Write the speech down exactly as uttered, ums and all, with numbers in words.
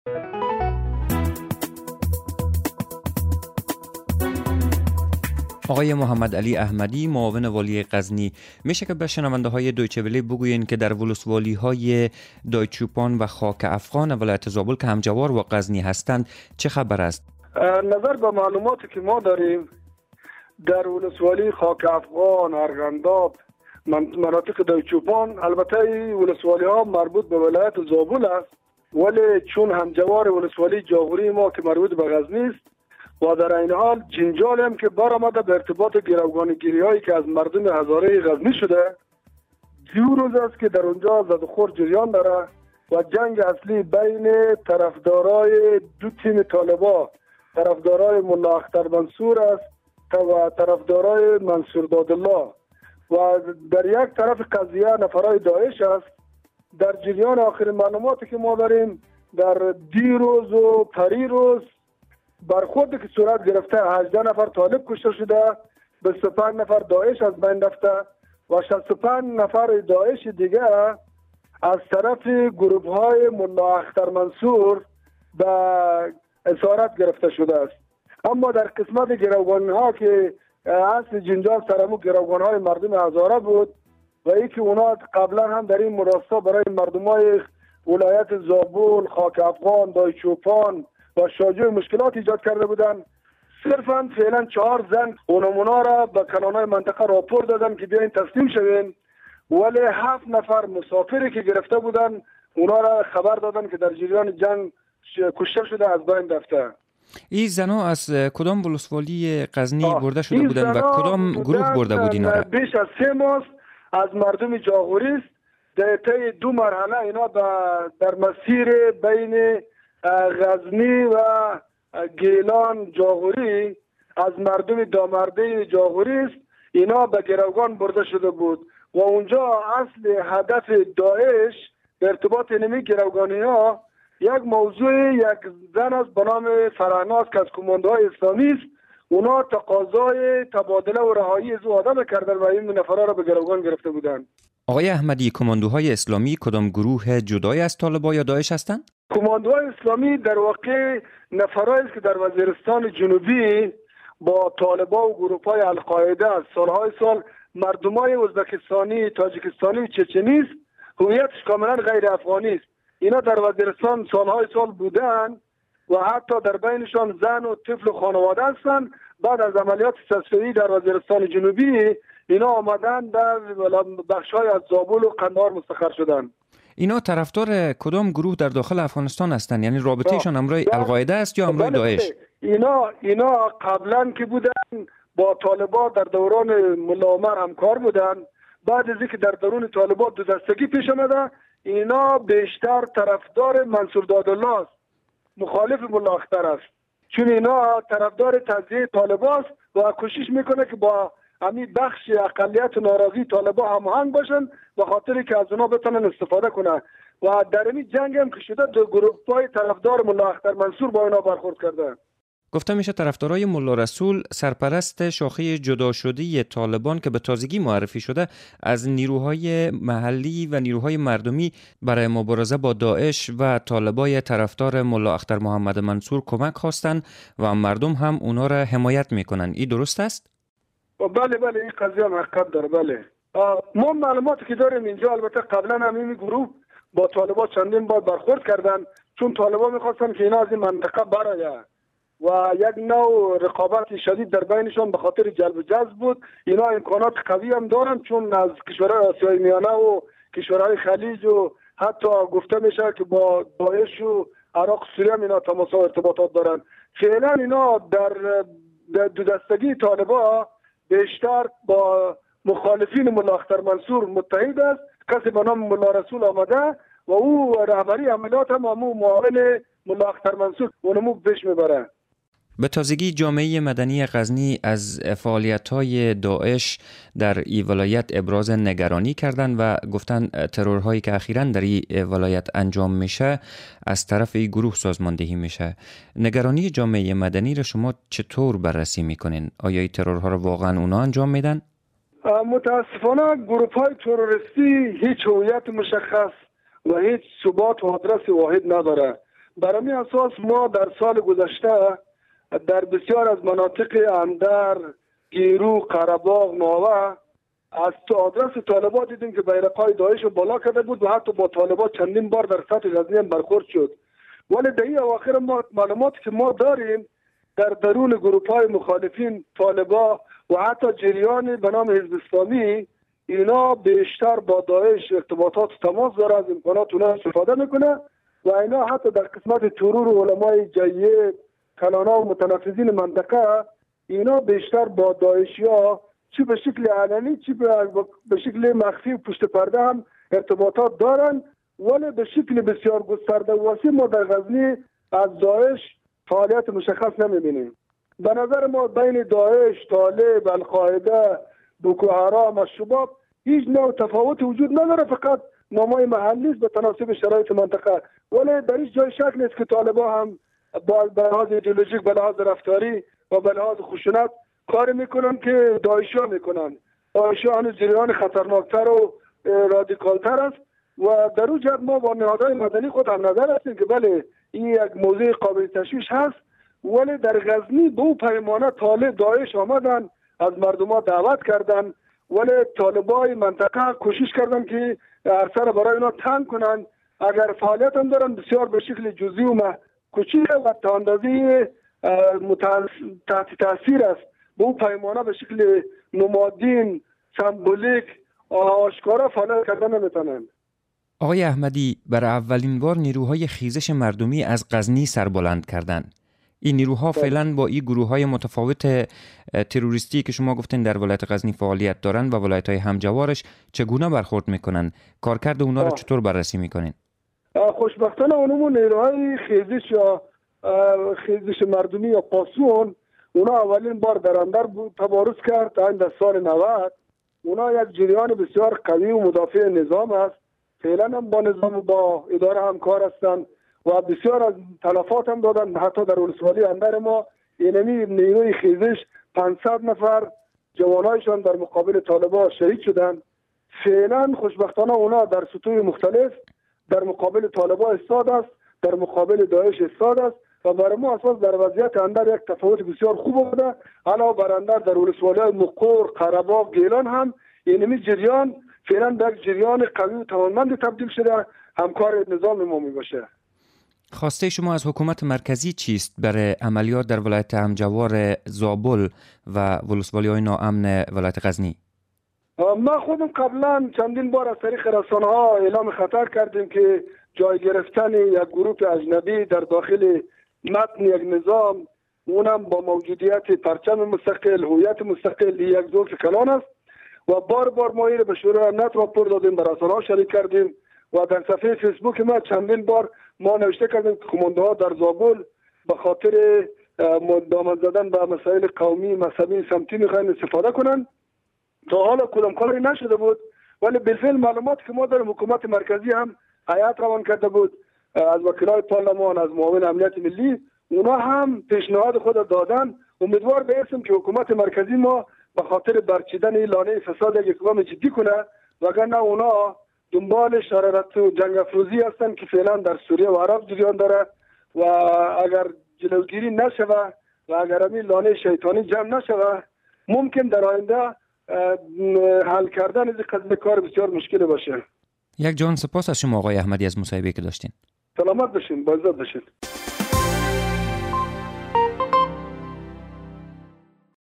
آقای محمد علی احمدی، معاون والی غزنی، میشه که به شنونده های دویچه وله بگوین که در ولسوالی های دایچوپان و خاک افغان ولایت زابل که همجوار و غزنی هستند چه خبر است؟ نظر به معلوماتی که ما داریم در ولسوالی خاک افغان، ارغنداب، مناطق دایچوپان، البته ولسوالی ها مربوط به ولایت زابل است، ولی چون همجوار ولسوالی جاغوری ما که مربوط به غزنی است و در این حال جنجال هم که برآمده به ارتباط گروگانگیری هایی که از مردم هزاره غزنی شده، دو روز است که در اونجا زد و خورد جریان داره و جنگ اصلی بین طرفدارای دو تیم طالبا، طرفدارای ملا اختر منصور است و طرفدارای منصور دادالله، و در یک طرف قضیه نفرای داعش است. در جریان آخر معلوماتی که ما داریم در دیروز و پری روز برخوردی که صورت گرفته هجده نفر طالب کشته شده، بیست و پنج نفر داعش از بین رفته و شصت و پنج نفر داعش دیگه از طرف گروه های ملا اختر منصور به اسارت گرفته شده است. اما در قسمت گروگان ها که اصل جنجال سرمو گروگان های مردم هزاره بود و ای که اونا قبلا هم در این مراسا برای مردم های ولایت زابل، خاک افغان، دایچوپان و شاجوی مشکلات ایجاد کرده بودن، صرفا فعلا چهار زن اونمونا را به کانونهای منطقه راپور دادن که بیاین تسلیم شوین، ولی هفت نفر مسافری که گرفته بودن اونا را خبر دادن که در جریان جنگ کشته شده از بین رفته. این زنا از کدام ولسوالی غزنی برده شده بودن و کدام گروه برده بود اینا را؟ بیش از سه ماه از مردم جاغوری است. در طی دو مرحله اینا در مسیر بین غزنی و گیلان جاغوری از مردم دامرده جاغوری است، اینا به گروگان برده شده بود و اونجا اصل هدف داعش به ارتباط اینمی گروگانی ها یک موضوع یک زن است به نام فرهناز که از کماندوهای اسلامی است. اونا تقاضای تبادله و رهایی از او آدم کردن و این نفرها را به گروگان گرفته بودند. آقای احمدی، کماندوهای اسلامی کدام گروه جدای از طالبان یا داعش هستند؟ کماندوهای اسلامی در واقع نفرایی است که در وزیرستان جنوبی با طالبان و گروه‌های القاعده از سالهای سال مردمای ازبکستانی، تاجیکستانی و چچنی است، هویتش کاملا غیر افغانی است. اینا در وزیرستان سالهای سال بودن و حتی در بینشان زن و طفل و خانواده هستند. بعد از عملیات تصفیه‌ای در وزیرستان جنوبی اینا آمدن در بخش‌های از زابل و قندهار مستقر شدند. اینا طرفدار کدام گروه در داخل افغانستان هستند؟ یعنی رابطهشان همراه القاعده است یا همراه داعش؟ اینا اینا قبلا که بودن با طالبان در دوران ملا عمر همکار بودن. بعد از اینکه در درون طالبان دو دستگی پیش آمده، اینا بیشتر طرفدار منصور دادالله است، مخالف ملا اختر است، چون اینا طرفدار تجزیه طالبان است و کوشش میکنه که با همین بخش اقلیت ناراضی طالبان هماهنگ باشن و خاطری که از اونا بتونن استفاده کنن و در این جنگ هم که شده دو گروه‌های طرفدار ملا اختر منصور با اینا برخورد کرده. گفته میشه طرفدارای ملا رسول سرپرست شاخه جدا شده طالبان که به تازگی معرفی شده از نیروهای محلی و نیروهای مردمی برای مبارزه با داعش و طالبای طرفدار ملا اختر محمد منصور کمک خواستن و مردم هم اونا را حمایت میکنن. این درست است؟ بله بله این قضیه هم حقیقت داره. بله ما معلوماتی که داریم اینجا، البته قبلا هم این گروه با طالبان چندین بار برخورد کردن، چون طالبان میخواستن که اینا از این منطقه برآید و یک نوع رقابت شدید در بینشان به خاطر جلب و جذب بود. اینا امکانات قوی هم دارن چون از کشورهای آسیای میانه و کشورهای خلیج و حتی گفته میشه که با داعش و عراق و سوریه هم اینا تماس و ارتباطات دارن. فعلا اینا در دو دستگی طالبان بیشتر با مخالفین ملا اختر منصور متحد است. کسی به نام ملا رسول آمده و او رهبری عملیات هم همون معاون ملا اختر منصور اونمو پیش میبره. به تازگی جامعه مدنی غزنی از فعالیت‌های داعش در این ولایت ابراز نگرانی کردند و گفتند ترورهایی که اخیراً در این ولایت انجام میشه از طرف این گروه سازماندهی میشه. نگرانی جامعه مدنی را شما چطور بررسی میکنین؟ آیا این ترورها را واقعاً اونا انجام میدن؟ متاسفانه گروه‌های تروریستی هیچ هویت مشخص و هیچ ثبات و آدرس واحد نداره. برای اساس ما در سال گذشته در بسیار از مناطق اندر، گیرو، قره‌باغ، ناوه از تو آدرس طالبان دیدیم که بیرق‌های داعش بالا کرده بود و حتی با طالبان چندین بار در سطح غزنی هم برخورد شد. ولی در این اواخر ما معلوماتی که ما داریم در درون گروه‌های مخالفین طالبان و حتی جریان به نام حزب اسلامی اینا بیشتر با داعش ارتباطات تماس داره، از امکانات اونا استفاده میکنه و اینا حتی در قسمت ترور علمای جیه کلانا و متنفذین منطقه اینا بیشتر با داعشی ها چی به شکل علنی چی به شکل مخفی و پشت پرده هم ارتباطات دارن، ولی به شکل بسیار گسترده و وسیع ما در غزنی از داعش فعالیت مشخص نمیبینیم. به نظر ما بین داعش، طالب، القاعده، بوکو حرام و شباب هیچ نوع تفاوت وجود نداره، فقط نامای محلی است به تناسب شرایط منطقه. ولی در هیچ جای شک نیست که طالبان هم با به لحاظ ایدئولوژیک، به لحاظ رفتاری و به لحاظ خشونت کار میکنن که داعشی ها میکنن. داعشی ها هنوز جریان خطرناکتر و رادیکالتر است و در اون جهت ما با نهادهای مدنی خود هم نظر هستیم که بله این یک موضوع قابل تشویش هست، ولی در غزنی به اون پیمانه طالب داعش آمدن از مردم ها دعوت کردن، ولی طالبای منطقه کوشش کردن که عرصه را برای اینا تنگ کنن. اگر فعالیت هم دارن بسیار به شکل جزئی و کوچیک و تا اندازه تحت تاثیر است به اون پیمانه به شکل نمادین سمبولیک آشکارا فعالیت کردن نمیتونن. آقای احمدی، برای اولین بار نیروهای خیزش مردمی از غزنی سربلند کردند. این نیروها فعلا با این گروه‌های متفاوت تروریستی که شما گفتین در ولایت غزنی فعالیت دارند و ولایت‌های همجوارش چگونه برخورد میکنن؟ کارکرد اونا رو چطور بررسی میکنین؟ خوشبختانه اونمون نیروهای خیزش یا خیزش مردمی یا پاسون اونا اولین بار در اندر تبارز کرد تا در سال نود. اونا یک جریان بسیار قوی و مدافع نظام است. فعلا هم با نظام و با اداره همکار هستند و بسیار از تلفات هم دادن. حتی در ولسوالی اندر ما اینمی نیروی خیزش پانصد نفر جوانایشان در مقابل طالبان شهید شدن. فعلا خوشبختانه اونا در سطوح مختلف در مقابل طالبان ایستاد است، در مقابل داعش ایستاد است و برای ما اساس در وضعیت اندر یک تفاوت بسیار خوب بوده. علاوه بر اندر در ولسوالی مقر، قره‌باغ، گیلان هم اینمی جریان فعلا در جریان قوی و توانمند تبدیل شده، همکار نظام ما می باشه. خواسته شما از حکومت مرکزی چیست برای عملیات در ولایت همجوار زابل و ولسوالی‌های ناامن ولایت غزنی؟ ما خودم قبلا چندین بار از طریق رسانه ها اعلام خطر کردیم که جای گرفتن یک گروه اجنبی در داخل متن یک نظام، اونم با موجودیت پرچم مستقل، هویت مستقل، یک ذوق کلان است و بار بار ما اینو به شورای امنیت راپور دادیم، به رسانه ها شریک کردیم و در صفحه فیسبوک ما چندین بار ما نوشته کردیم که کمانده ها در زابل به خاطر دامن زدن به مسائل قومی، مذهبی، سمتی میخواین استفاده کنن. تا حالا کدام کاری نشده بود، ولی بالفعل معلومات که ما داریم حکومت مرکزی هم هیئت روان کرده بود از وکلای پارلمان، از معاون امنیت ملی، اونا هم پیشنهاد خود دادن. امیدوار هستیم که حکومت مرکزی ما به خاطر برچیدن این لانه فساد یک اقدام جدی کنه، وگرنه اونا دنبال شرارت و جنگ افروزی هستن که فعلا در سوریه و عراق جریان داره و اگر جلوگیری نشوه و اگر همین لانه شیطانی جمع نشوه ممکن در آینده حل کردن از قضیه کار بسیار مشکل باشه. یک جان سپاس از شما آقای احمدی از مصاحبه که داشتین. سلامت باشین، با عزت باشین.